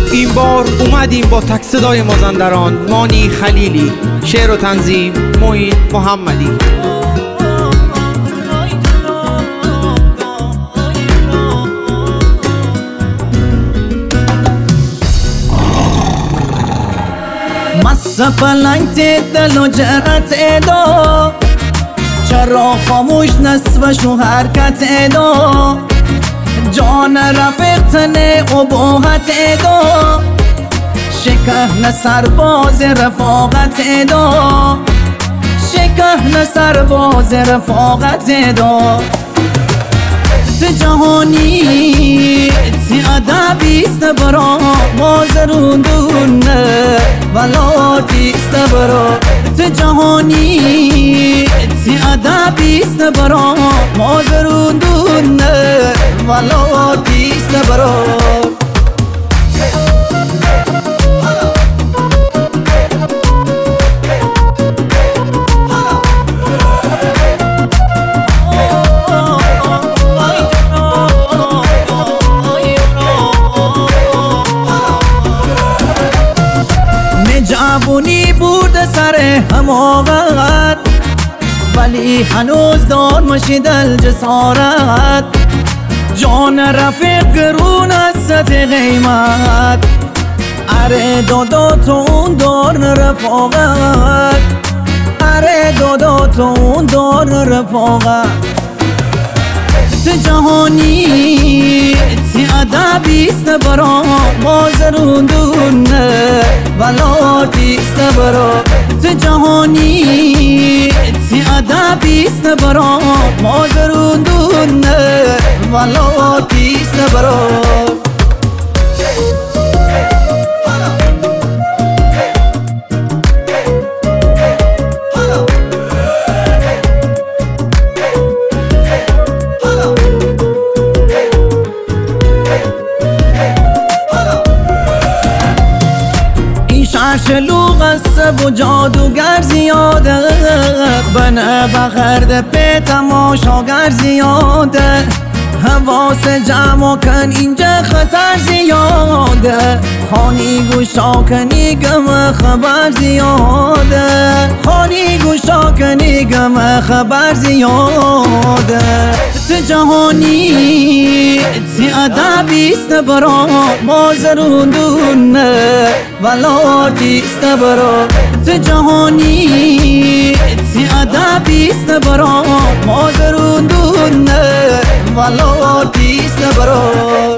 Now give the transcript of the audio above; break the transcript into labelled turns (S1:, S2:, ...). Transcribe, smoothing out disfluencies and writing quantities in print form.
S1: این بار اومدیم با تک صدای مازندران، مانی خلیلی. شعر و تنظیم معین محمدی.
S2: مس پلنگ دل و جرأت ادا، چرا خاموش نصف شو حرکت ادا، جان رفیق تنه ابهت ادا، شکهن سرباز رفاقت ادا، شکهن سرباز رفاقت ادا. تی جهانی تی ادبیست برا مازروندون ولاتیست برا، تی جهانی تی ادبیست برا مازروندون ولاتیست برا. جوونی برده سر حماقت، ولی هنوز دار مشی دل جسارت، جان رفیق گرون است قیمت، اره دادا تو اون دار رفاقت، اره دادا تو اون دار رفاقت. تی جهانی تی ادبیست برا مازروندون ولاتیست برا، تی جهانی تی ادبیست برا مازروندون ولاتیست برا. شلوغ است و جادوگر زیاده، بنه بخرده به تماشاگر زیاده، حواس جمع کن اینجا خطر زیاده، خانی گوشا کنی گم خبر زیاده، خانی گوشا کنی گم خبر زیاده. تی جهانی تی ادبیست برا مازروندون ولاتیست برا، تی جهانی تی ادبیست برا مازروندون ولاتیست برا.